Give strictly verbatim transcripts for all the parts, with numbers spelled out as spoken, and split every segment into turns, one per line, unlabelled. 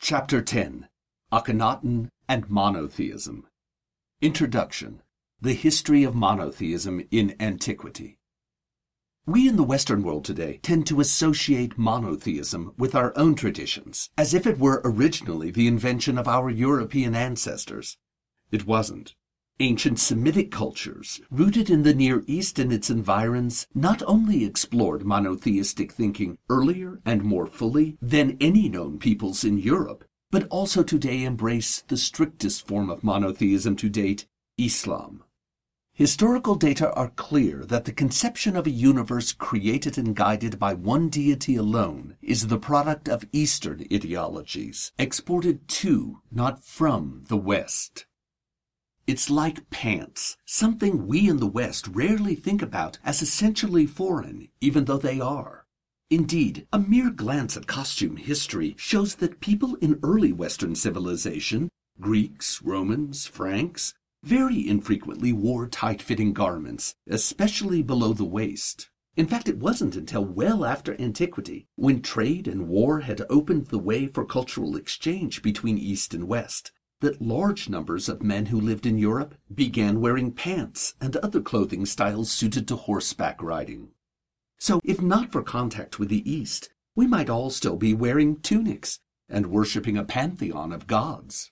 Chapter ten. Akhenaten and Monotheism. Introduction. The History of Monotheism in Antiquity. We in the Western world today tend to associate monotheism with our own traditions, as if it were originally the invention of our European ancestors. It wasn't. Ancient Semitic cultures, rooted in the Near East and its environs, not only explored monotheistic thinking earlier and more fully than any known peoples in Europe, but also today embrace the strictest form of monotheism to date, Islam. Historical data are clear that the conception of a universe created and guided by one deity alone is the product of Eastern ideologies, exported to, not from, the West. It's like pants, something we in the West rarely think about as essentially foreign, even though they are. Indeed, a mere glance at costume history shows that people in early Western civilization, Greeks, Romans, Franks, very infrequently wore tight-fitting garments, especially below the waist. In fact, it wasn't until well after antiquity, when trade and war had opened the way for cultural exchange between East and West, that large numbers of men who lived in Europe began wearing pants and other clothing styles suited to horseback riding. So, if not for contact with the East, we might all still be wearing tunics and worshipping a pantheon of gods.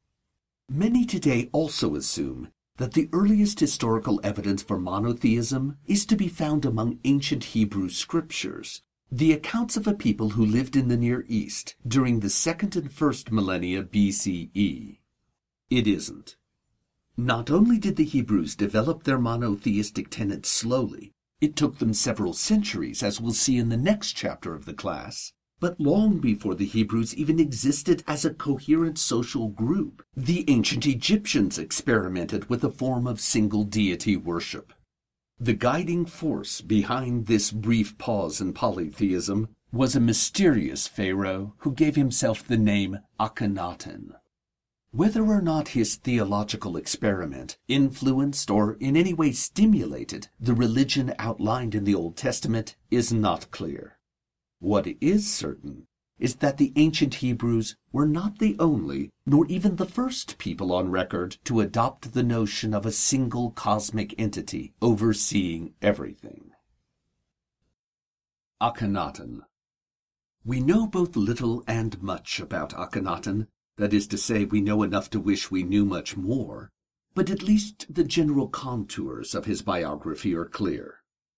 Many today also assume that the earliest historical evidence for monotheism is to be found among ancient Hebrew scriptures, the accounts of a people who lived in the Near East during the second and first millennia B C E. It isn't. Not only did the Hebrews develop their monotheistic tenets slowly, it took them several centuries, as we'll see in the next chapter of the class, but long before the Hebrews even existed as a coherent social group, the ancient Egyptians experimented with a form of single deity worship. The guiding force behind this brief pause in polytheism was a mysterious pharaoh who gave himself the name Akhenaten. Whether or not his theological experiment influenced or in any way stimulated the religion outlined in the Old Testament is not clear. What is certain is that the ancient Hebrews were not the only, nor even the first people on record to adopt the notion of a single cosmic entity overseeing everything. Akhenaten. We know both little and much about Akhenaten. That is to say, we know enough to wish we knew much more, but at least the general contours of his biography are clear.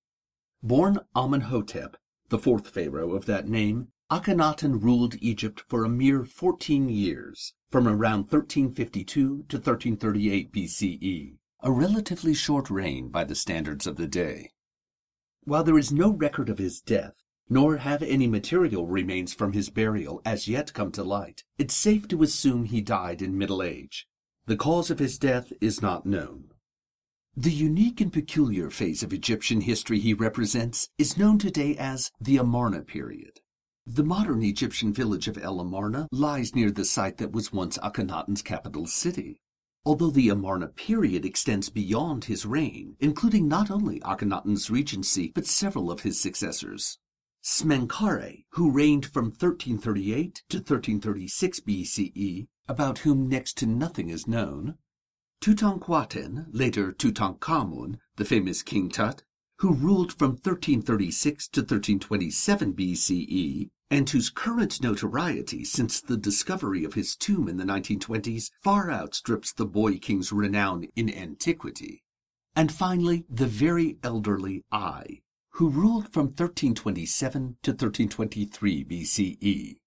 Born Amenhotep, the fourth pharaoh of that name, Akhenaten ruled Egypt for a mere fourteen years, from around thirteen fifty-two to thirteen thirty-eight B C E, a relatively short reign by the standards of the day. While there is no record of his death, nor have any material remains from his burial as yet come to light, it's safe to assume he died in middle age. The cause of his death is not known. The unique and peculiar phase of Egyptian history he represents is known today as the Amarna period. The modern Egyptian village of El Amarna lies near the site that was once Akhenaten's capital city. Although the Amarna period extends beyond his reign, including not only Akhenaten's regency but several of his successors. Smenkhare, who reigned from thirteen thirty-eight to thirteen thirty-six B C E, about whom next to nothing is known. Tutankhaten, later Tutankhamun, the famous King Tut, who ruled from thirteen thirty-six to thirteen twenty-seven B C E, and whose current notoriety since the discovery of his tomb in the nineteen twenties far outstrips the boy king's renown in antiquity. And finally, the very elderly Ai, who ruled from thirteen twenty-seven to thirteen twenty-three B C E.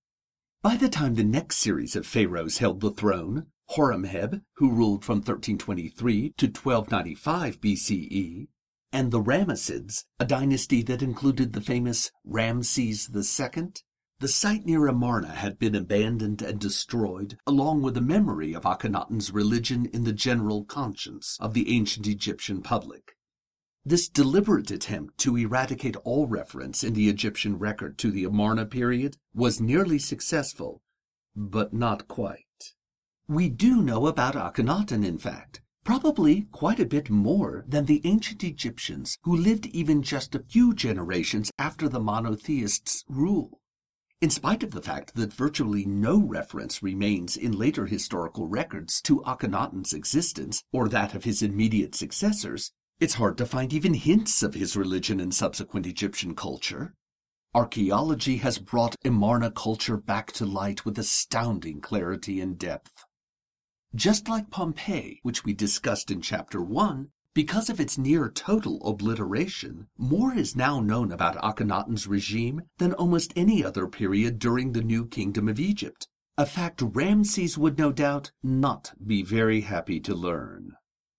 By the time the next series of pharaohs held the throne, Horemheb, who ruled from thirteen twenty-three to twelve ninety-five B C E, and the Ramessids, a dynasty that included the famous Ramses the Second, the site near Amarna had been abandoned and destroyed, along with the memory of Akhenaten's religion in the general conscience of the ancient Egyptian public. This deliberate attempt to eradicate all reference in the Egyptian record to the Amarna period was nearly successful, but not quite. We do know about Akhenaten, in fact, probably quite a bit more than the ancient Egyptians who lived even just a few generations after the monotheists' rule. in spite of the fact that virtually no reference remains in later historical records to Akhenaten's existence or that of his immediate successors, it's hard to find even hints of his religion and subsequent Egyptian culture. Archaeology has brought Amarna culture back to light with astounding clarity and depth. Just like Pompeii, which we discussed in Chapter one, because of its near-total obliteration, more is now known about Akhenaten's regime than almost any other period during the New Kingdom of Egypt, a fact Ramses would no doubt not be very happy to learn.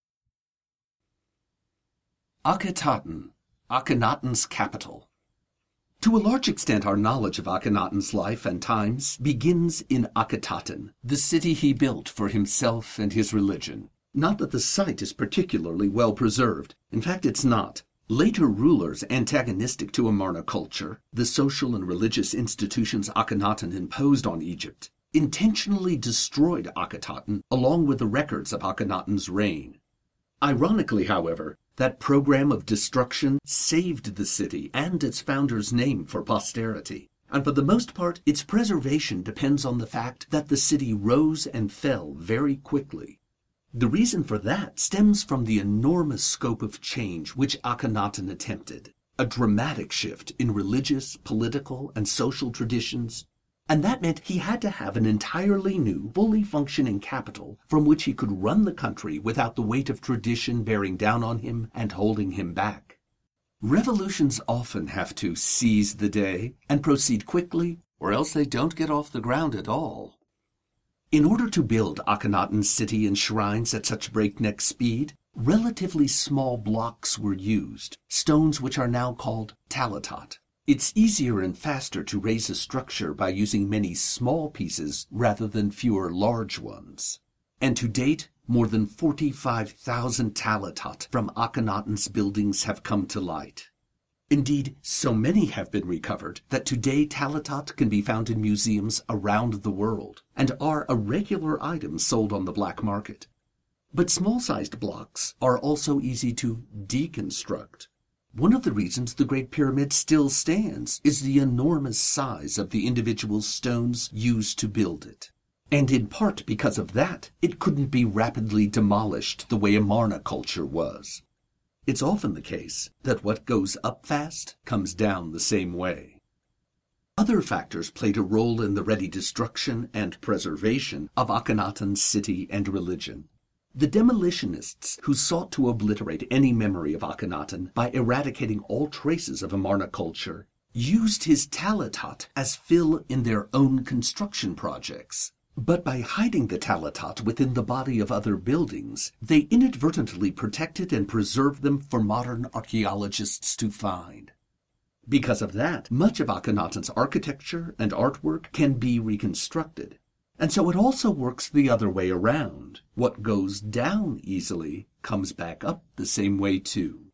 Akhetaten, Akhenaten's capital. To a large extent, our knowledge of Akhenaten's life and times begins in Akhetaten, the city he built for himself and his religion. Not that the site is particularly well preserved. In fact, it's not. Later rulers antagonistic to Amarna culture, the social and religious institutions Akhenaten imposed on Egypt, intentionally destroyed Akhetaten along with the records of Akhenaten's reign. Ironically, however, that program of destruction saved the city and its founder's name for posterity, and for the most part its preservation depends on the fact that the city rose and fell very quickly. The reason for that stems from the enormous scope of change which Akhenaten attempted, a dramatic shift in religious, political, and social traditions, and that meant he had to have an entirely new, fully functioning capital from which he could run the country without the weight of tradition bearing down on him and holding him back. Revolutions often have to seize the day and proceed quickly, or else they don't get off the ground at all. In order to build Akhenaten's city and shrines at such breakneck speed, relatively small blocks were used, stones which are now called talatot. It's easier and faster to raise a structure by using many small pieces rather than fewer large ones. And to date, more than forty-five thousand talatot from Akhenaten's buildings have come to light. Indeed, so many have been recovered that today talatot can be found in museums around the world and are a regular item sold on the black market. But small-sized blocks are also easy to deconstruct. One of the reasons the Great Pyramid still stands is the enormous size of the individual stones used to build it. And in part because of that, it couldn't be rapidly demolished the way Amarna culture was. It's often the case that what goes up fast comes down the same way. Other factors played a role in the ready destruction and preservation of Akhenaten's city and religion. The demolitionists who sought to obliterate any memory of Akhenaten by eradicating all traces of Amarna culture used his talatot as fill in their own construction projects. But by hiding the talatot within the body of other buildings, they inadvertently protected and preserved them for modern archaeologists to find. Because of that, much of Akhenaten's architecture and artwork can be reconstructed. And so it also works the other way around. What goes down easily comes back up the same way too.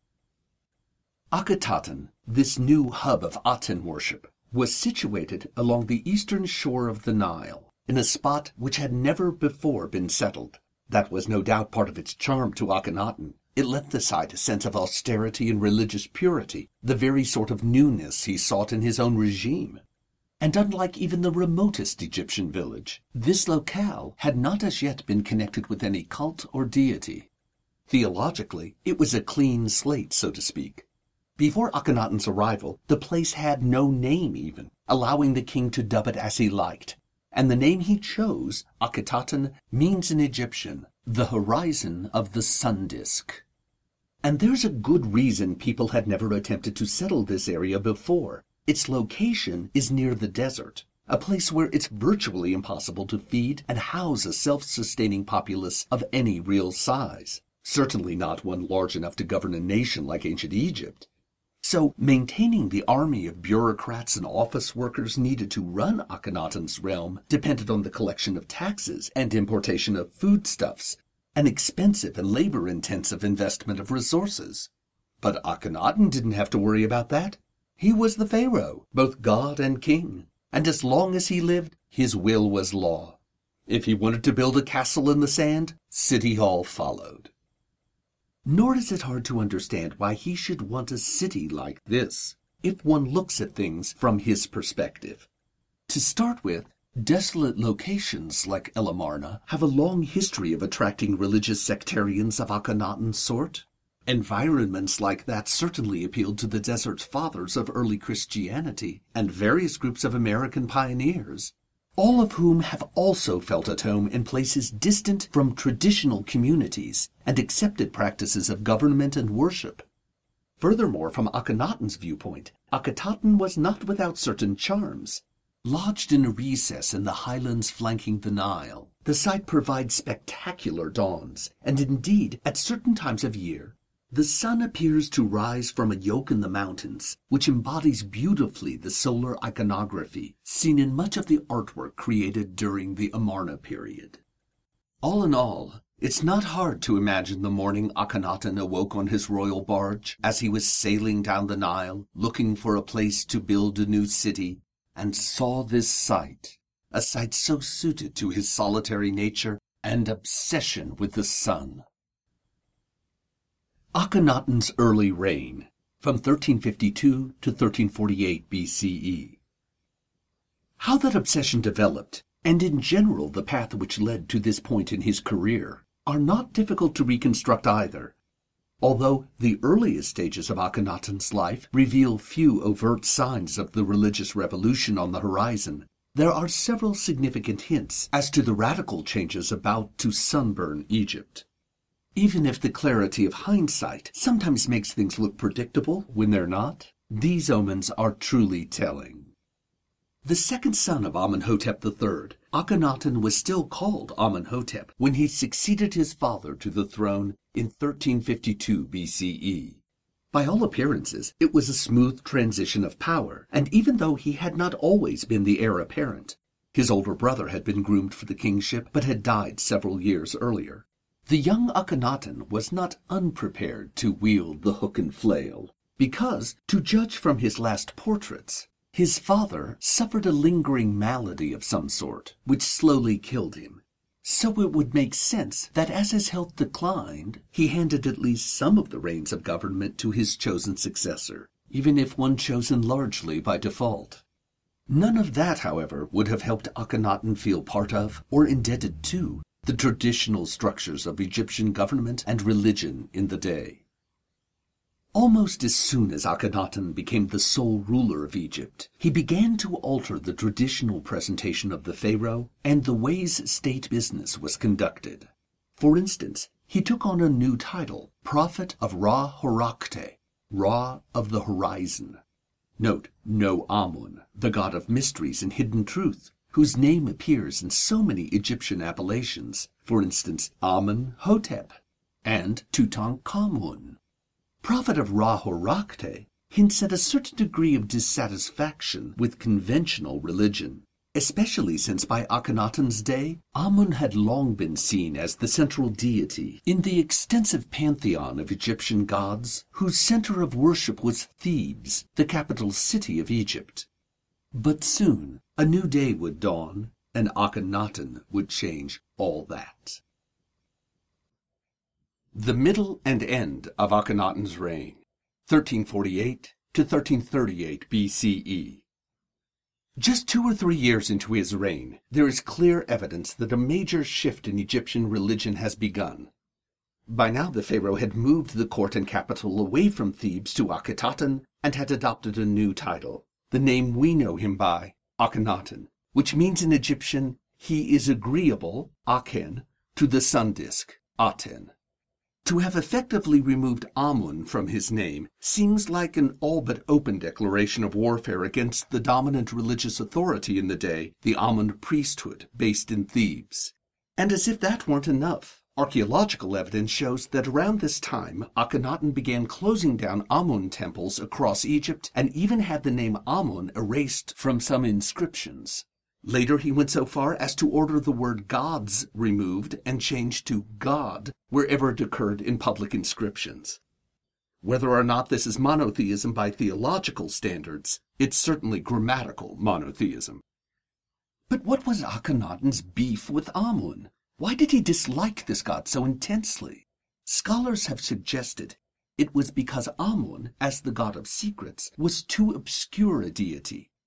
Akhetaten, this new hub of Aten worship, was situated along the eastern shore of the Nile, in a spot which had never before been settled. That was no doubt part of its charm to Akhenaten. It lent the site a sense of austerity and religious purity, the very sort of newness he sought in his own regime. And unlike even the remotest Egyptian village, this locale had not as yet been connected with any cult or deity. Theologically, it was a clean slate, so to speak. Before Akhenaten's arrival, the place had no name even, allowing the king to dub it as he liked. And the name he chose, Akhetaten, means in Egyptian, the horizon of the sun disk. And there's a good reason people had never attempted to settle this area before. Its location is near the desert, a place where it's virtually impossible to feed and house a self-sustaining populace of any real size, certainly not one large enough to govern a nation like ancient Egypt. So maintaining the army of bureaucrats and office workers needed to run Akhenaten's realm depended on the collection of taxes and importation of foodstuffs, an expensive and labor-intensive investment of resources. But Akhenaten didn't have to worry about that. He was the pharaoh, both god and king, and as long as he lived, his will was law. If he wanted to build a castle in the sand, City Hall followed. Nor is it hard to understand why he should want a city like this, if one looks at things from his perspective. To start with, desolate locations like Elamarna have a long history of attracting religious sectarians of Akhenaten sort. Environments like that certainly appealed to the Desert Fathers of early Christianity and various groups of American pioneers, all of whom have also felt at home in places distant from traditional communities and accepted practices of government and worship. Furthermore, from Akhenaten's viewpoint, Akhetaten was not without certain charms. Lodged in a recess in the highlands flanking the Nile, the site provides spectacular dawns, and indeed, at certain times of year, the sun appears to rise from a yoke in the mountains, which embodies beautifully the solar iconography seen in much of the artwork created during the Amarna period. All in all, it's not hard to imagine the morning Akhenaten awoke on his royal barge as he was sailing down the Nile, looking for a place to build a new city, and saw this sight, a sight so suited to his solitary nature and obsession with the sun. Akhenaten's early reign, from thirteen fifty-two to thirteen forty-eight B C E. How that obsession developed, and in general the path which led to this point in his career, are not difficult to reconstruct either. Although the earliest stages of Akhenaten's life reveal few overt signs of the religious revolution on the horizon, there are several significant hints as to the radical changes about to sunburn Egypt. Even if the clarity of hindsight sometimes makes things look predictable when they're not, these omens are truly telling. The second son of Amenhotep the Third, Akhenaten was still called Amenhotep when he succeeded his father to the throne in thirteen fifty-two B C E. By all appearances, it was a smooth transition of power, and even though he had not always been the heir apparent, his older brother had been groomed for the kingship but had died several years earlier. The young Akhenaten was not unprepared to wield the hook and flail, because, to judge from his last portraits, his father suffered a lingering malady of some sort, which slowly killed him. So it would make sense that as his health declined, he handed at least some of the reins of government to his chosen successor, even if one chosen largely by default. None of that, however, would have helped Akhenaten feel part of, or indebted to, the traditional structures of Egyptian government and religion in the day. Almost as soon as Akhenaten became the sole ruler of Egypt, he began to alter the traditional presentation of the pharaoh and the ways state business was conducted. For instance, he took on a new title, Prophet of Ra-Horakhte, Ra of the Horizon. Note, no Amun, the god of mysteries and hidden truth, whose name appears in so many Egyptian appellations, for instance, Amenhotep and Tutankhamun. Prophet of Ra-Horakhte hints at a certain degree of dissatisfaction with conventional religion, especially since by Akhenaten's day, Amun had long been seen as the central deity in the extensive pantheon of Egyptian gods, whose center of worship was Thebes, the capital city of Egypt. But soon, a new day would dawn, and Akhenaten would change all that. The middle and end of Akhenaten's reign, thirteen forty-eight to thirteen thirty-eight B C E. Just two or three years into his reign, there is clear evidence that a major shift in Egyptian religion has begun. By now the pharaoh had moved the court and capital away from Thebes to Akhetaten and had adopted a new title, the name we know him by, Akhenaten, which means in Egyptian, he is agreeable, Akhen, to the sun disk, Aten. To have effectively removed Amun from his name seems like an all but open declaration of warfare against the dominant religious authority in the day, the Amun priesthood based in Thebes. And as if that weren't enough, archaeological evidence shows that around this time, Akhenaten began closing down Amun temples across Egypt and even had the name Amun erased from some inscriptions. Later he went so far as to order the word gods removed and changed to God wherever it occurred in public inscriptions. Whether or not this is monotheism by theological standards, it's certainly grammatical monotheism. But what was Akhenaten's beef with Amun? Why did he dislike this god so intensely? Scholars have suggested it was because Amun, as the god of secrets, was too obscure a deity,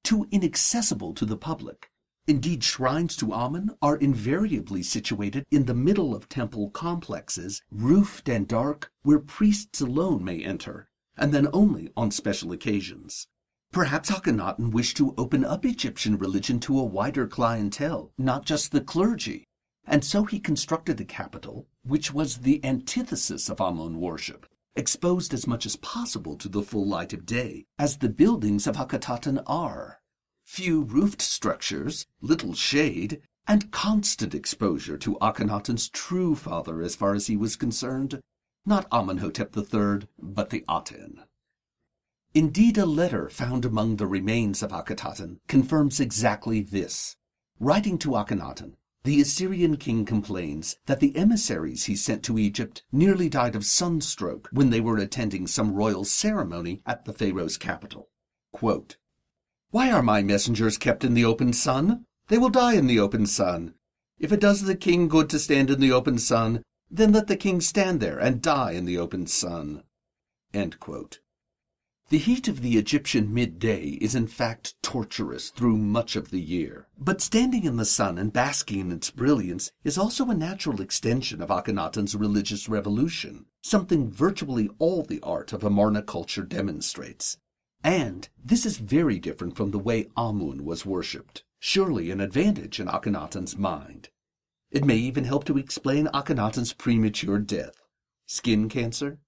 too inaccessible to the public. Indeed, shrines to Amun are invariably situated in the middle of temple complexes, roofed and dark, where priests alone may enter, and then only on special occasions. Perhaps Akhenaten wished to open up Egyptian religion to a wider clientele, not just the clergy, and so he constructed a capital which was the antithesis of Amun worship, exposed as much as possible to the full light of day, as the buildings of Akhetaten are. Few roofed structures, little shade, and constant exposure to Akhenaten's true father as far as he was concerned, not Amenhotep the Third, but the Aten. Indeed, a letter found among the remains of Akhetaten confirms exactly this. Writing to Akhenaten, the Assyrian king complains that the emissaries he sent to Egypt nearly died of sunstroke when they were attending some royal ceremony at the pharaoh's capital. Quote, "Why are my messengers kept in the open sun? They will die in the open sun. If it does the king good to stand in the open sun, then let the king stand there and die in the open sun." End quote. The heat of the Egyptian midday is in fact torturous through much of the year, but standing in the sun and basking in its brilliance is also a natural extension of Akhenaten's religious revolution, something virtually all the art of Amarna culture demonstrates. And this is very different from the way Amun was worshipped, surely an advantage in Akhenaten's mind. It may even help to explain Akhenaten's premature death. Skin cancer?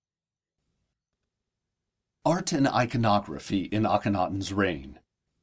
Art and iconography in Akhenaten's reign.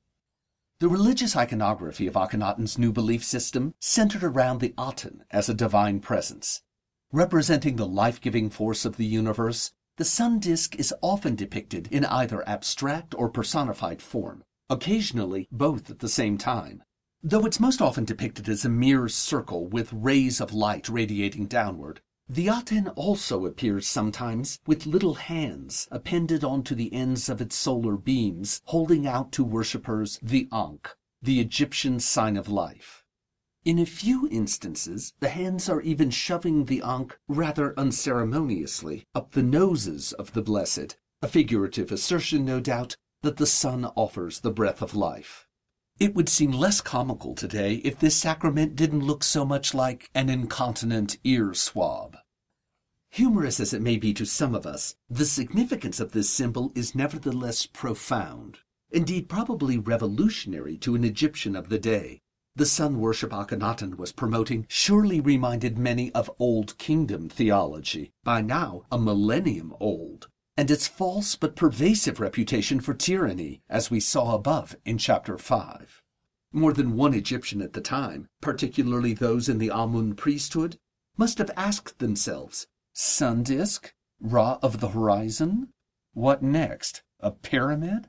The religious iconography of Akhenaten's new belief system centered around the Aten as a divine presence. Representing the life-giving force of the universe, the sun disk is often depicted in either abstract or personified form, occasionally both at the same time, though it's most often depicted as a mere circle with rays of light radiating downward. The Aten also appears sometimes with little hands appended onto the ends of its solar beams, holding out to worshippers the Ankh, the Egyptian sign of life. In a few instances, the hands are even shoving the Ankh rather unceremoniously up the noses of the blessed, a figurative assertion, no doubt, that the sun offers the breath of life. It would seem less comical today if this sacrament didn't look so much like an incontinent ear swab. Humorous as it may be to some of us, the significance of this symbol is nevertheless profound, indeed probably revolutionary to an Egyptian of the day. The sun worship Akhenaten was promoting surely reminded many of Old Kingdom theology, by now a millennium old, and its false but pervasive reputation for tyranny, as we saw above in Chapter five. More than one Egyptian at the time, particularly those in the Amun priesthood, must have asked themselves, sun disk? Ra of the horizon? What next? A pyramid?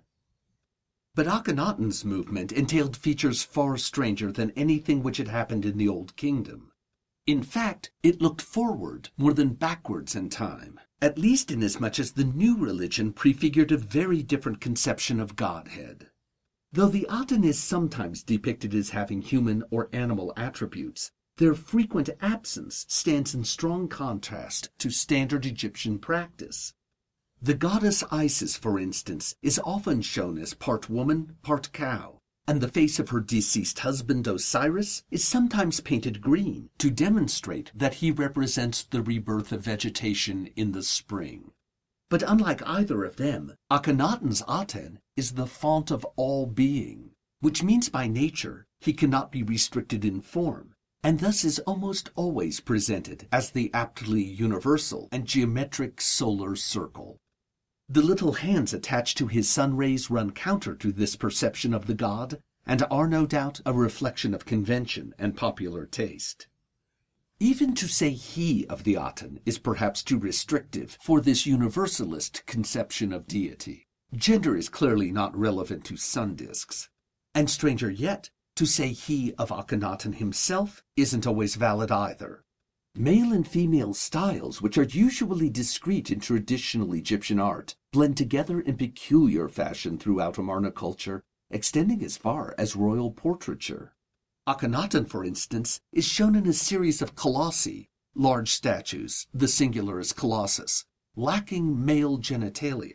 But Akhenaten's movement entailed features far stranger than anything which had happened in the Old Kingdom. In fact, it looked forward more than backwards in time, at least inasmuch as the new religion prefigured a very different conception of Godhead. Though the Aten is sometimes depicted as having human or animal attributes, their frequent absence stands in strong contrast to standard Egyptian practice. The goddess Isis, for instance, is often shown as part woman, part cow, and the face of her deceased husband Osiris is sometimes painted green to demonstrate that he represents the rebirth of vegetation in the spring. But unlike either of them, Akhenaten's Aten is the font of all being, which means by nature he cannot be restricted in form, and thus is almost always presented as the aptly universal and geometric solar circle. The little hands attached to his sun rays run counter to this perception of the god, and are no doubt a reflection of convention and popular taste. Even to say he of the Aten is perhaps too restrictive for this universalist conception of deity. Gender is clearly not relevant to sun disks. And stranger yet, to say he of Akhenaten himself isn't always valid either. Male and female styles, which are usually discrete in traditional Egyptian art, blend together in peculiar fashion throughout Amarna culture, extending as far as royal portraiture. Akhenaten, for instance, is shown in a series of colossi, large statues, the singular is colossus, lacking male genitalia.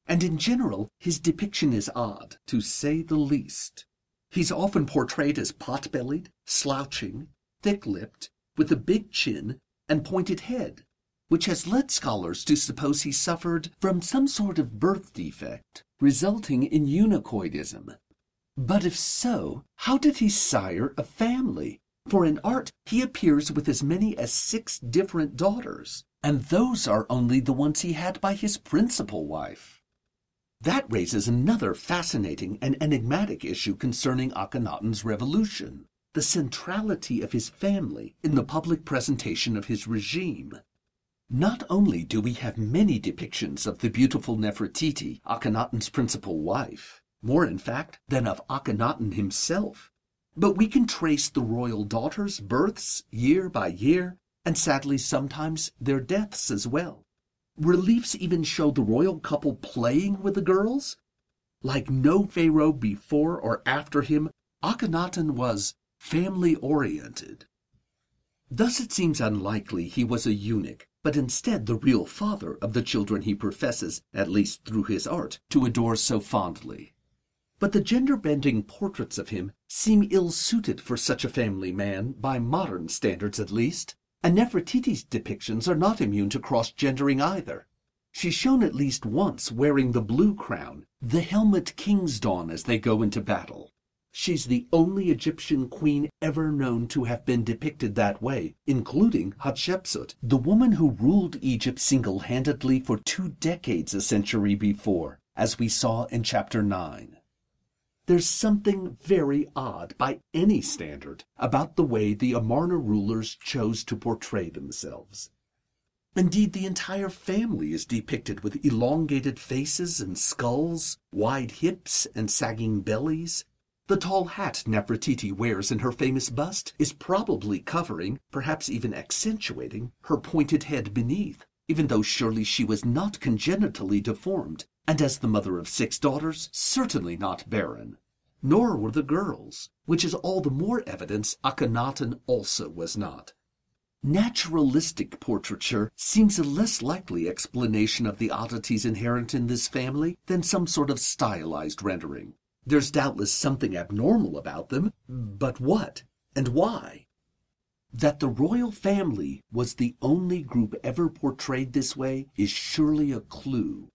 and in general his depiction is odd, to say the least. He's often portrayed as pot-bellied, slouching, thick-lipped, with a big chin and pointed head, which has led scholars to suppose he suffered from some sort of birth defect, resulting in eunuchoidism. But if so, how did he sire a family? For in art he appears with as many as six different daughters, and those are only the ones he had by his principal wife. That raises another fascinating and enigmatic issue concerning Akhenaten's revolution, the centrality of his family in the public presentation of his regime. Not only do we have many depictions of the beautiful Nefertiti, Akhenaten's principal wife, more in fact than of Akhenaten himself, but we can trace the royal daughters' births year by year, and sadly sometimes their deaths as well. Reliefs even show the royal couple playing with the girls. Like no pharaoh before or after him, Akhenaten was family-oriented. Thus it seems unlikely he was a eunuch, but instead the real father of the children he professes, at least through his art, to adore so fondly. But the gender-bending portraits of him seem ill-suited for such a family man, by modern standards at least, and Nefertiti's depictions are not immune to cross-gendering either. She's shown at least once wearing the blue crown, the helmet kings don as they go into battle. She's the only Egyptian queen ever known to have been depicted that way, including Hatshepsut, the woman who ruled Egypt single-handedly for two decades a century before, as we saw in chapter nine. There's something very odd, by any standard, about the way the Amarna rulers chose to portray themselves. Indeed, the entire family is depicted with elongated faces and skulls, wide hips and sagging bellies. The tall hat Nefertiti wears in her famous bust is probably covering, perhaps even accentuating, her pointed head beneath, even though surely she was not congenitally deformed, and as the mother of six daughters, certainly not barren. Nor were the girls, which is all the more evidence Akhenaten also was not. Naturalistic portraiture seems a less likely explanation of the oddities inherent in this family than some sort of stylized rendering. There's doubtless something abnormal about them, but what, and why? That the royal family was the only group ever portrayed this way is surely a clue.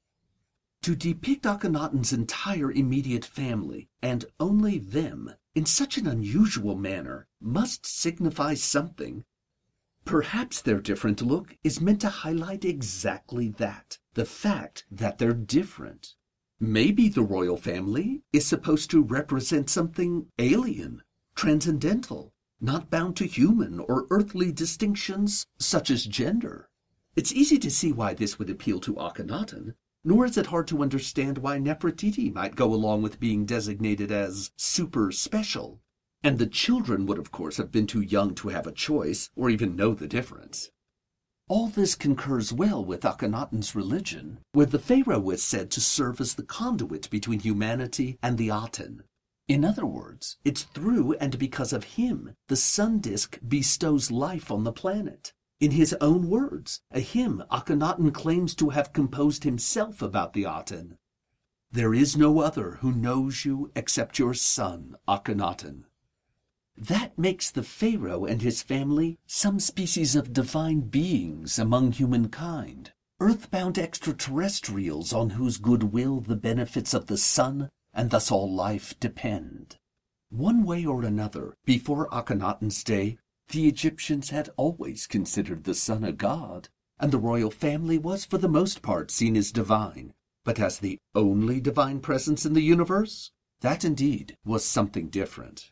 To depict Akhenaten's entire immediate family, and only them, in such an unusual manner, must signify something. Perhaps their different look is meant to highlight exactly that, the fact that they're different. Maybe the royal family is supposed to represent something alien, transcendental, not bound to human or earthly distinctions such as gender. It's easy to see why this would appeal to Akhenaten, nor is it hard to understand why Nefertiti might go along with being designated as super special. And the children would of course have been too young to have a choice, or even know the difference. All this concurs well with Akhenaten's religion, where the pharaoh was said to serve as the conduit between humanity and the Aten. In other words, it's through and because of him the sun disk bestows life on the planet. In his own words, a hymn Akhenaten claims to have composed himself about the Aten. There is no other who knows you except your son, Akhenaten. That makes the pharaoh and his family some species of divine beings among humankind, earthbound extraterrestrials on whose goodwill the benefits of the sun and thus all life depend. One way or another, before Akhenaten's day, the Egyptians had always considered the sun a god, and the royal family was for the most part seen as divine. But as the only divine presence in the universe, that indeed was something different.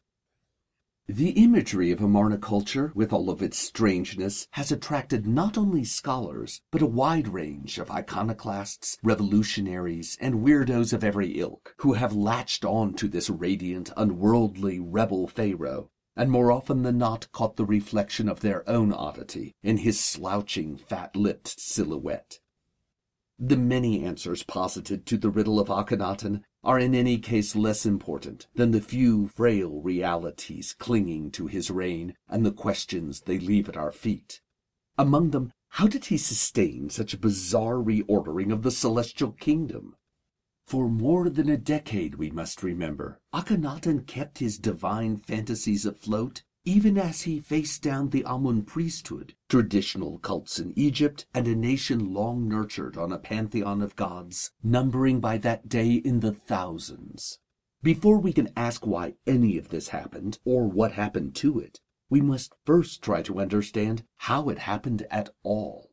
The imagery of Amarna culture, with all of its strangeness, has attracted not only scholars, but a wide range of iconoclasts, revolutionaries, and weirdos of every ilk, who have latched on to this radiant, unworldly rebel pharaoh, and more often than not caught the reflection of their own oddity in his slouching, fat-lipped silhouette. The many answers posited to the riddle of Akhenaten are in any case less important than the few frail realities clinging to his reign and the questions they leave at our feet. Among them, How did he sustain such a bizarre reordering of the celestial kingdom? For more than a decade, we must remember, Akhenaten kept his divine fantasies afloat, even as he faced down the Amun priesthood, traditional cults in Egypt, and a nation long nurtured on a pantheon of gods, numbering by that day in the thousands. Before we can ask why any of this happened, or what happened to it, we must first try to understand how it happened at all.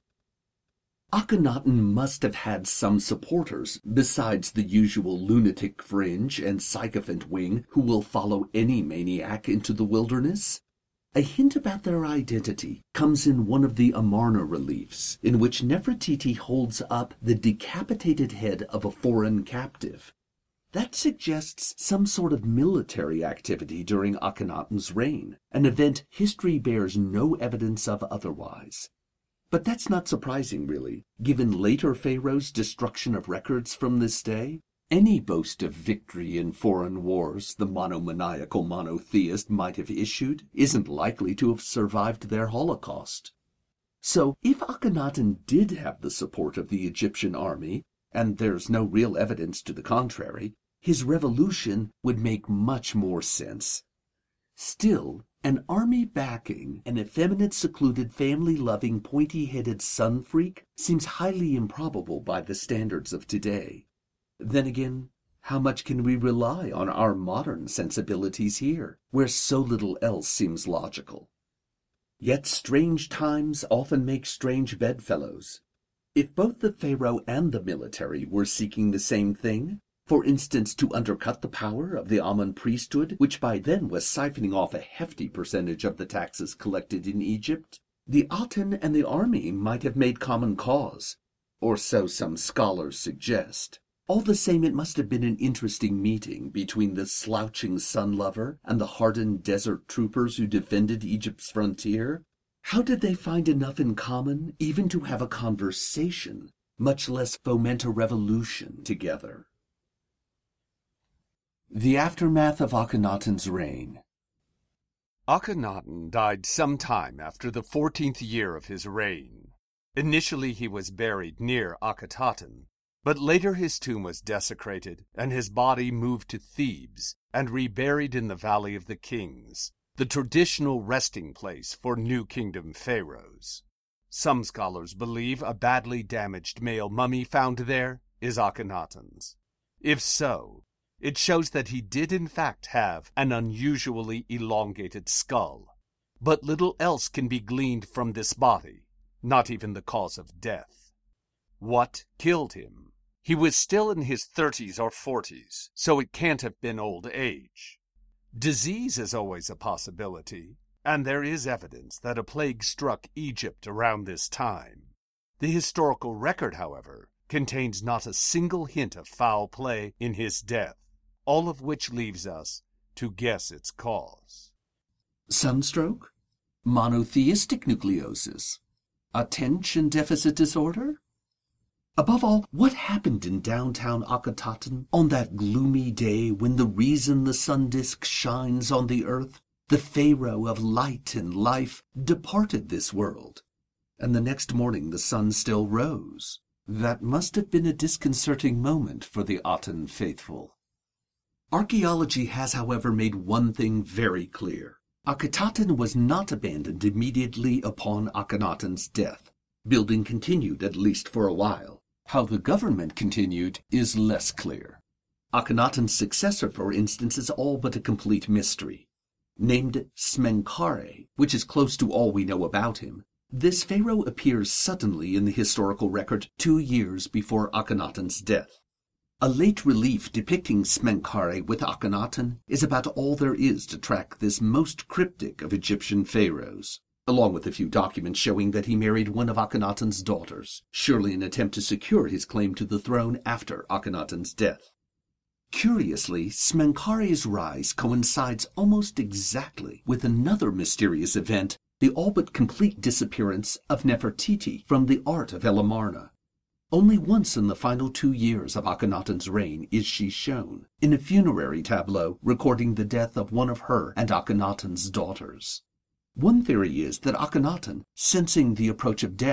Akhenaten must have had some supporters besides the usual lunatic fringe and sycophant wing who will follow any maniac into the wilderness. A hint about their identity comes in one of the Amarna reliefs, in which Nefertiti holds up the decapitated head of a foreign captive. That suggests some sort of military activity during Akhenaten's reign, an event history bears no evidence of otherwise. But that's not surprising, really, given later pharaohs' destruction of records from this day. Any boast of victory in foreign wars the monomaniacal monotheist might have issued isn't likely to have survived their Holocaust. So, if Akhenaten did have the support of the Egyptian army, and there's no real evidence to the contrary, his revolution would make much more sense. Still, an army backing an effeminate, secluded, family-loving, pointy-headed sun freak seems highly improbable by the standards of today. Then again, how much can we rely on our modern sensibilities here, where so little else seems logical? Yet strange times often make strange bedfellows. If both the pharaoh and the military were seeking the same thing, for instance, to undercut the power of the Amun priesthood, which by then was siphoning off a hefty percentage of the taxes collected in Egypt, the Aten and the army might have made common cause, or so some scholars suggest. All the same, it must have been an interesting meeting between the slouching sun-lover and the hardened desert troopers who defended Egypt's frontier. How did they find enough in common even to have a conversation, much less foment a revolution together? The aftermath of Akhenaten's reign.
Akhenaten died sometime after the fourteenth year of his reign. Initially he was buried near Akhetaten, but later his tomb was desecrated and his body moved to Thebes and reburied in the Valley of the Kings, the traditional resting place for New Kingdom pharaohs. Some scholars believe a badly damaged male mummy found there is Akhenaten's. If so, it shows that he did in fact have an unusually elongated skull. But little else can be gleaned from this body, not even the cause of death. What killed him? He was still in his thirties or forties, so it can't have been old age. Disease is always a possibility, and there is evidence that a plague struck Egypt around this time. The historical record, however, contains not a single hint of foul play in his death, all of which leaves us to guess its cause.
Sunstroke? Monotheistic nucleosis? Attention deficit disorder? Above all, what happened in downtown Akhetaten on that gloomy day when the reason the sun disk shines on the earth, the pharaoh of light and life, departed this world, and the next morning the sun still rose? That must have been a disconcerting moment for the Aten faithful. Archaeology has, however, made one thing very clear. Akhetaten was not abandoned immediately upon Akhenaten's death. Building continued, at least for a while. How the government continued is less clear. Akhenaten's successor, for instance, is all but a complete mystery. Named Smenkhare, which is close to all we know about him, this pharaoh appears suddenly in the historical record two years before Akhenaten's death. A late relief depicting Smenkhare with Akhenaten is about all there is to track this most cryptic of Egyptian pharaohs, along with a few documents showing that he married one of Akhenaten's daughters, surely an attempt to secure his claim to the throne after Akhenaten's death. Curiously, Smenkhare's rise coincides almost exactly with another mysterious event, the all but complete disappearance of Nefertiti from the art of El Amarna. Only once in the final two years of Akhenaten's reign is she shown, in a funerary tableau recording the death of one of her and Akhenaten's daughters. One theory is that Akhenaten, sensing the approach of death,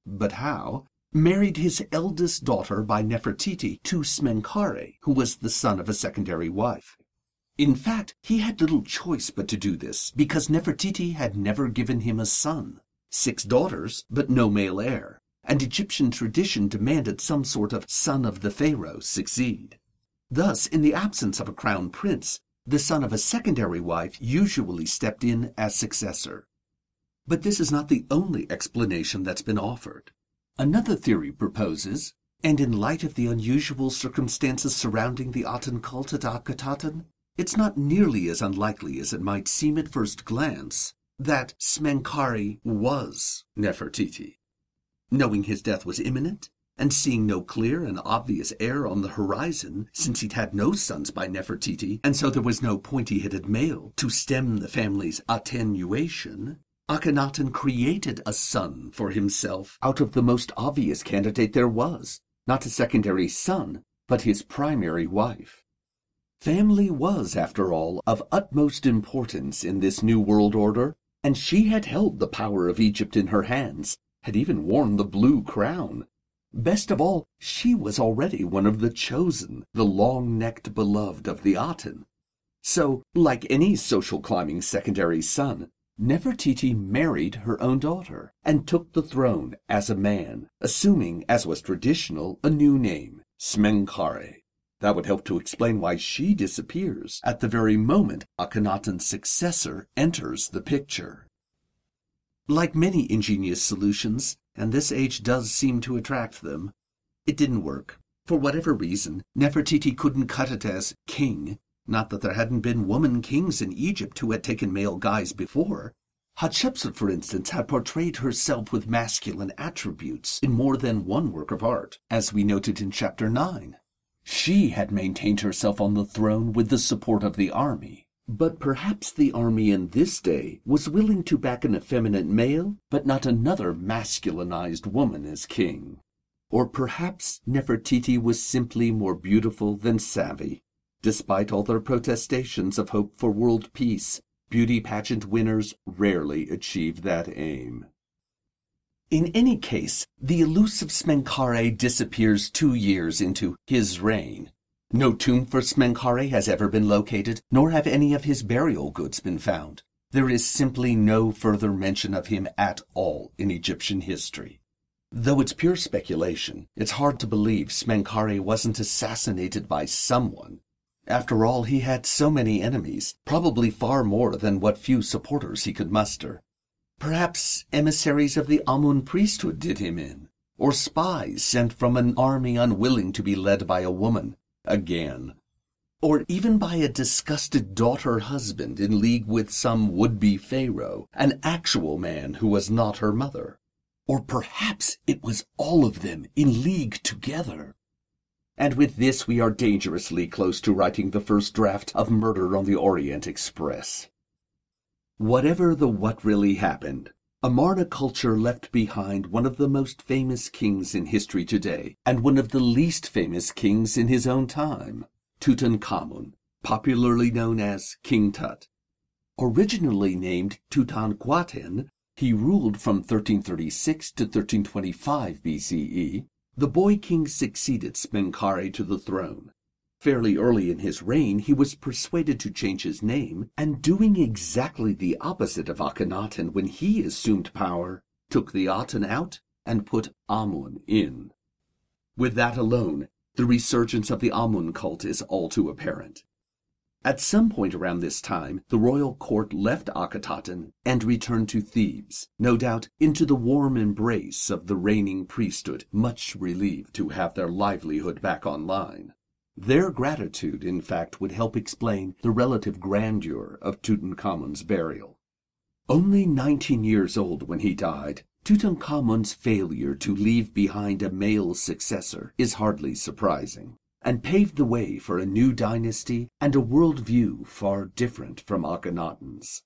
but how, married his eldest daughter by Nefertiti to Smenkhare, who was the son of a secondary wife. In fact, he had little choice but to do this, because Nefertiti had never given him a son. Six daughters, but no male heir, and Egyptian tradition demanded some sort of son of the pharaoh succeed. Thus, in the absence of a crown prince, the son of a secondary wife usually stepped in as successor. But this is not the only explanation that's been offered. Another theory proposes, and in light of the unusual circumstances surrounding the Aten cult at Akhetaten, it's not nearly as unlikely as it might seem at first glance that Smenkhare was Nefertiti. Knowing his death was imminent, and seeing no clear and obvious heir on the horizon, since he'd had no sons by Nefertiti, and so there was no pointy-headed male to stem the family's attenuation, Akhenaten created a son for himself out of the most obvious candidate there was, not a secondary son, but his primary wife. Family was, after all, of utmost importance in this new world order, and she had held the power of Egypt in her hands, had even worn the blue crown. Best of all, she was already one of the chosen, the long-necked beloved of the Aten. So, like any social-climbing secondary son, Nefertiti married her own daughter, and took the throne as a man, assuming, as was traditional, a new name, Smenkhare. That would help to explain why she disappears at the very moment Akhenaten's successor enters the picture. Like many ingenious solutions, and this age does seem to attract them, it didn't work. For whatever reason, Nefertiti couldn't cut it as king. Not that there hadn't been woman kings in Egypt who had taken male guise before. Hatshepsut, for instance, had portrayed herself with masculine attributes in more than one work of art, as we noted in chapter nine. She had maintained herself on the throne with the support of the army. But perhaps the army in this day was willing to back an effeminate male, but not another masculinized woman as king. Or perhaps Nefertiti was simply more beautiful than savvy. Despite all their protestations of hope for world peace, beauty pageant winners rarely achieve that aim. In any case, the elusive Smenkhare disappears two years into his reign. No tomb for Smenkhare has ever been located, nor have any of his burial goods been found. There is simply no further mention of him at all in Egyptian history. Though it's pure speculation, it's hard to believe Smenkhare wasn't assassinated by someone. After all, he had so many enemies, probably far more than what few supporters he could muster. Perhaps emissaries of the Amun priesthood did him in, or spies sent from an army unwilling to be led by a woman, again. Or even by a disgusted daughter-husband in league with some would-be pharaoh, an actual man who was not her mother. Or perhaps it was all of them in league together. And with this we are dangerously close to writing the first draft of Murder on the Orient Express. Whatever the what really happened, Amarna culture left behind one of the most famous kings in history today, and one of the least famous kings in his own time, Tutankhamun, popularly known as King Tut. Originally named Tutankhaten, he ruled from thirteen thirty-six to thirteen twenty-five B C E. The boy king succeeded Smenkhare to the throne. Fairly early in his reign, he was persuaded to change his name, and doing exactly the opposite of Akhenaten when he assumed power, took the Aten out and put Amun in. With that alone, the resurgence of the Amun cult is all too apparent. At some point around this time, the royal court left Akhetaten and returned to Thebes, no doubt into the warm embrace of the reigning priesthood, much relieved to have their livelihood back online. Their gratitude, in fact, would help explain the relative grandeur of Tutankhamun's burial. Only nineteen years old when he died, Tutankhamun's failure to leave behind a male successor is hardly surprising, and paved the way for a new dynasty and a worldview far different from Akhenaten's.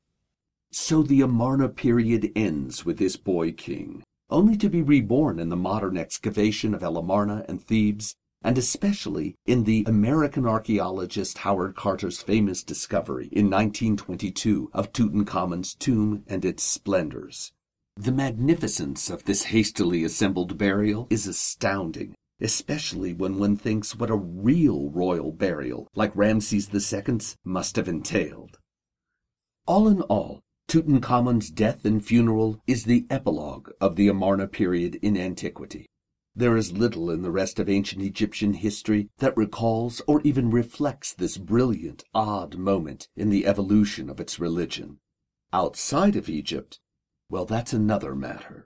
So the Amarna period ends with this boy king, only to be reborn in the modern excavation of El Amarna and Thebes, and especially in the American archaeologist Howard Carter's famous discovery in nineteen twenty-two of Tutankhamun's tomb and its splendors. The magnificence of this hastily assembled burial is astounding, especially when one thinks what a real royal burial like Ramses the Second's must have entailed. All in all, Tutankhamun's death and funeral is the epilogue of the Amarna period in antiquity. There is little in the rest of ancient Egyptian history that recalls or even reflects this brilliant, odd moment in the evolution of its religion. Outside of Egypt, well, that's another matter.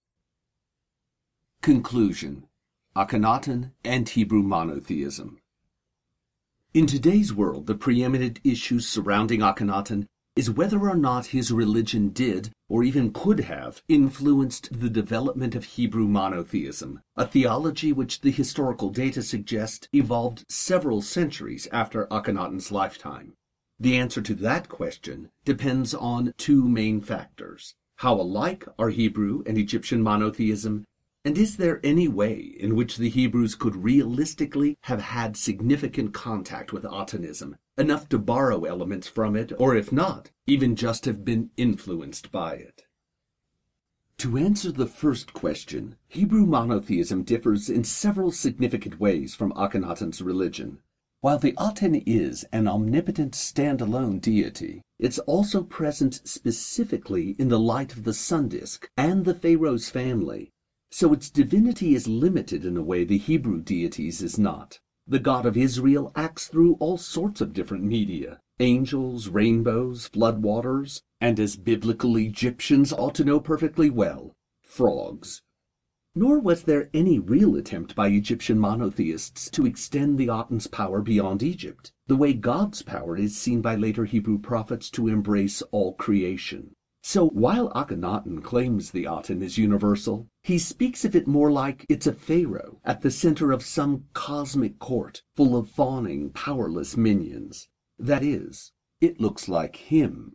Conclusion: Akhenaten and Hebrew monotheism. In today's world, the preeminent issue surrounding Akhenaten is whether or not his religion did, or even could have, influenced the development of Hebrew monotheism, a theology which the historical data suggest evolved several centuries after Akhenaten's lifetime. The answer to that question depends on two main factors: how alike are Hebrew and Egyptian monotheism, and is there any way in which the Hebrews could realistically have had significant contact with Atenism, enough to borrow elements from it, or if not, even just have been influenced by it? To answer the first question, Hebrew monotheism differs in several significant ways from Akhenaten's religion. While the Aten is an omnipotent standalone deity, it's also present specifically in the light of the sun disk and the Pharaoh's family, so its divinity is limited in a way the Hebrew deities is not. The God of Israel acts through all sorts of different media: angels, rainbows, floodwaters, and as biblical Egyptians ought to know perfectly well, frogs. Nor was there any real attempt by Egyptian monotheists to extend the Aten's power beyond Egypt, the way God's power is seen by later Hebrew prophets to embrace all creation. So while Akhenaten claims the Aten is universal, he speaks of it more like it's a pharaoh at the center of some cosmic court full of fawning, powerless minions. That is, it looks like him.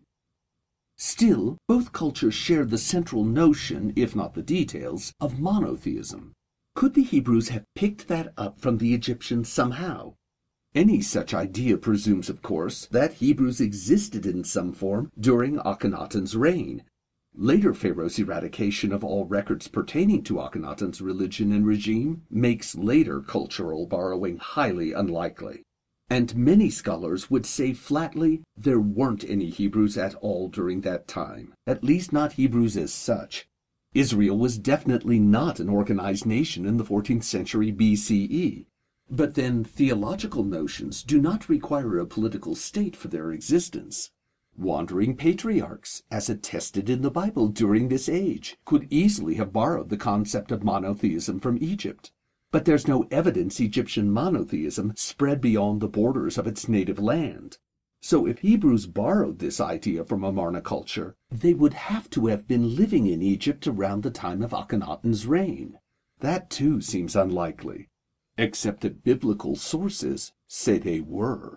Still, both cultures share the central notion, if not the details, of monotheism. Could the Hebrews have picked that up from the Egyptians somehow? Any such idea presumes, of course, that Hebrews existed in some form during Akhenaten's reign. Later pharaohs' eradication of all records pertaining to Akhenaten's religion and regime makes later cultural borrowing highly unlikely. And many scholars would say flatly there weren't any Hebrews at all during that time, at least not Hebrews as such. Israel was definitely not an organized nation in the fourteenth century B C E. But then theological notions do not require a political state for their existence. Wandering patriarchs, as attested in the Bible during this age, could easily have borrowed the concept of monotheism from Egypt. But there's no evidence Egyptian monotheism spread beyond the borders of its native land. So if Hebrews borrowed this idea from Amarna culture, they would have to have been living in Egypt around the time of Akhenaten's reign. That too seems unlikely, except that biblical sources say they were.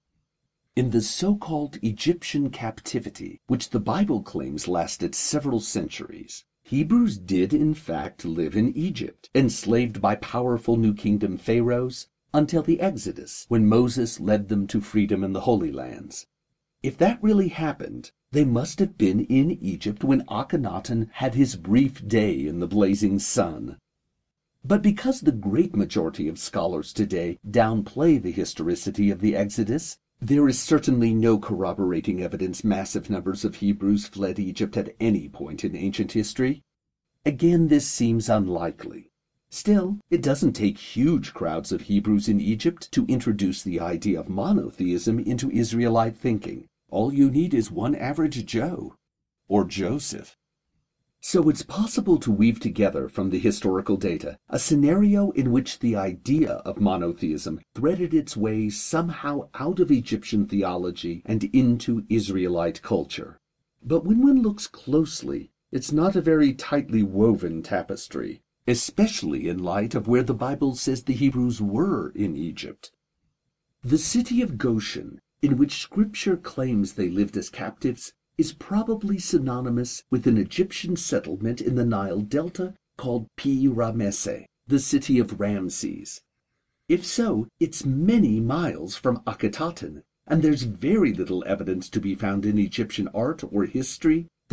In the so-called Egyptian captivity, which the Bible claims lasted several centuries, Hebrews did in fact live in Egypt, enslaved by powerful New Kingdom pharaohs, until the Exodus, when Moses led them to freedom in the Holy Lands. If that really happened, they must have been in Egypt when Akhenaten had his brief day in the blazing sun. But because the great majority of scholars today downplay the historicity of the Exodus, there is certainly no corroborating evidence massive numbers of Hebrews fled Egypt at any point in ancient history. Again, this seems unlikely. Still, it doesn't take huge crowds of Hebrews in Egypt to introduce the idea of monotheism into Israelite thinking. All you need is one average Joe, or Joseph. So it's possible to weave together from the historical data a scenario in which the idea of monotheism threaded its way somehow out of Egyptian theology and into Israelite culture. But when one looks closely, it's not a very tightly woven tapestry, especially in light of where the Bible says the Hebrews were in Egypt. The city of Goshen, in which Scripture claims they lived as captives, is probably synonymous with an Egyptian settlement in the Nile Delta called Pi-Ramesse, the city of Ramses. If so, it's many miles from Akhetaten, and there's very little evidence to be found in Egyptian art or history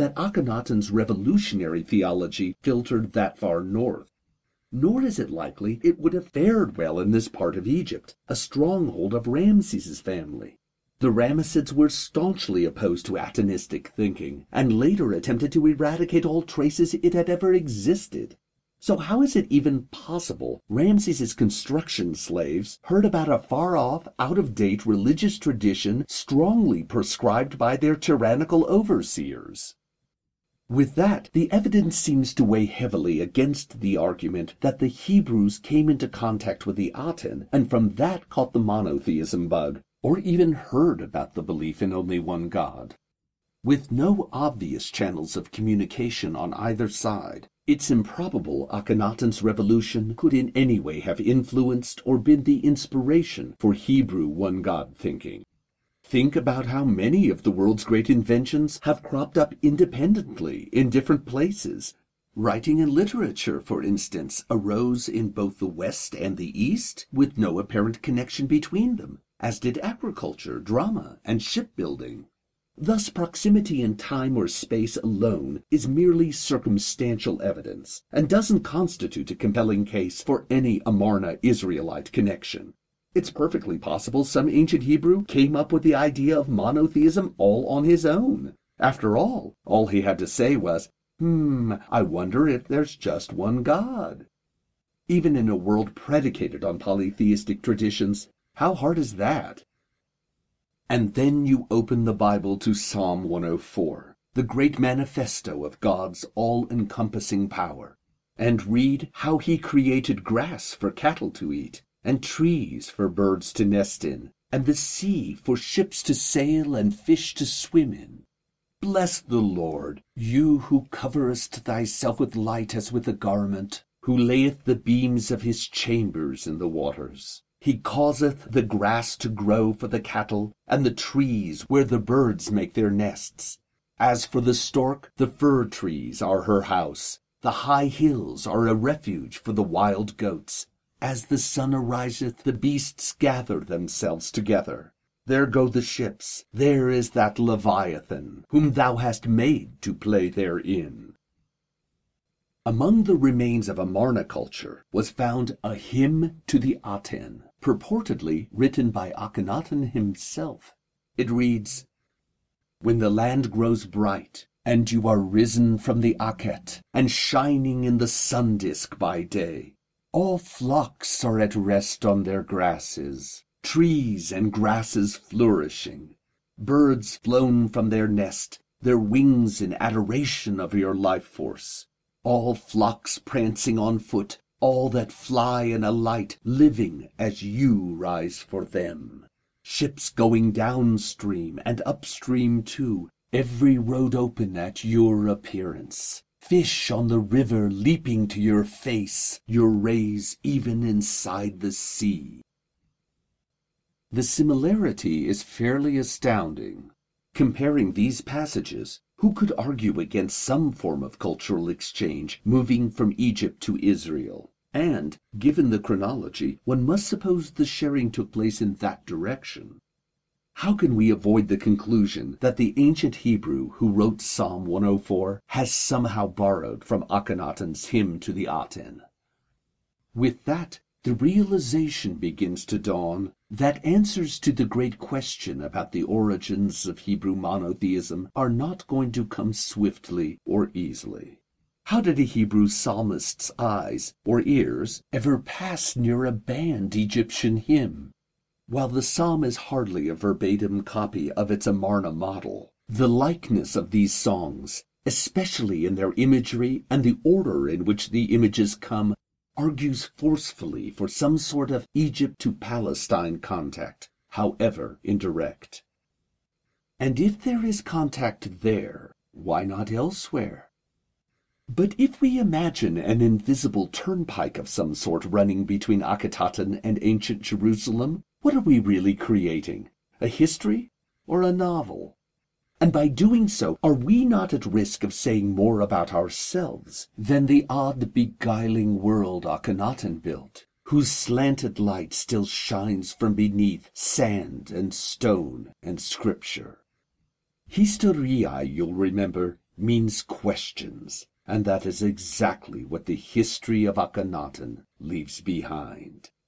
that Akhenaten's revolutionary theology filtered that far north. Nor is it likely it would have fared well in this part of Egypt, a stronghold of Ramses's family. The Ramessids were staunchly opposed to Atonistic thinking, and later attempted to eradicate all traces it had ever existed. So how is it even possible Ramses's construction slaves heard about a far-off, out-of-date religious tradition strongly prescribed by their tyrannical overseers? With that, the evidence seems to weigh heavily against the argument that the Hebrews came into contact with the Aten and from that caught the monotheism bug, or even heard about the belief in only one God. With no obvious channels of communication on either side, it's improbable Akhenaten's revolution could in any way have influenced or been the inspiration for Hebrew one-God thinking. Think about how many of the world's great inventions have cropped up independently in different places. Writing and literature, for instance, arose in both the West and the East with no apparent connection between them, as did agriculture, drama, and shipbuilding. Thus, proximity in time or space alone is merely circumstantial evidence, and doesn't constitute a compelling case for any Amarna-Israelite connection. It's perfectly possible some ancient Hebrew came up with the idea of monotheism all on his own. After all, all he had to say was, Hmm, I wonder if there's just one God. Even in a world predicated on polytheistic traditions, how hard is that? And then you open the Bible to Psalm one oh four, the great manifesto of God's all-encompassing power, and read how he created grass for cattle to eat, and trees for birds to nest in, and the sea for ships to sail and fish to swim in. Bless the Lord, you who coverest thyself with light as with a garment, who layeth the beams of his chambers in the waters. He causeth the grass to grow for the cattle, and the trees where the birds make their nests. As for the stork, the fir trees are her house. The high hills are a refuge for the wild goats. As the sun ariseth, the beasts gather themselves together. There go the ships. There is that Leviathan, whom thou hast made to play therein. Among the remains of Amarna culture was found a hymn to the Aten, purportedly written by Akhenaten himself. It reads, When the land grows bright, and you are risen from the Akhet, and shining in the sun disk by day, all flocks are at rest on their grasses, trees and grasses flourishing, birds flown from their nest, their wings in adoration of your life force, all flocks prancing on foot, all that fly and alight, living as you rise for them. Ships going downstream and upstream too, every road open at your appearance. Fish on the river leaping to your face, your rays even inside the sea. The similarity is fairly astounding. Comparing these passages, who could argue against some form of cultural exchange moving from Egypt to Israel? And, given the chronology, one must suppose the sharing took place in that direction. How can we avoid the conclusion that the ancient Hebrew who wrote Psalm one oh four has somehow borrowed from Akhenaten's hymn to the Aten? With that, the realization begins to dawn that answers to the great question about the origins of Hebrew monotheism are not going to come swiftly or easily. How did a Hebrew psalmist's eyes or ears ever pass near a banned Egyptian hymn? While the psalm is hardly a verbatim copy of its Amarna model, the likeness of these songs, especially in their imagery and the order in which the images come, argues forcefully for some sort of Egypt to Palestine contact, however indirect. And if there is contact there, why not elsewhere? But if we imagine an invisible turnpike of some sort running between Akhetaten and ancient Jerusalem, what are we really creating? A history or a novel? And by doing so, are we not at risk of saying more about ourselves than the odd, beguiling world Akhenaten built, whose slanted light still shines from beneath sand and stone and scripture? Historiae, you'll remember, means questions, and that is exactly what the history of Akhenaten leaves behind.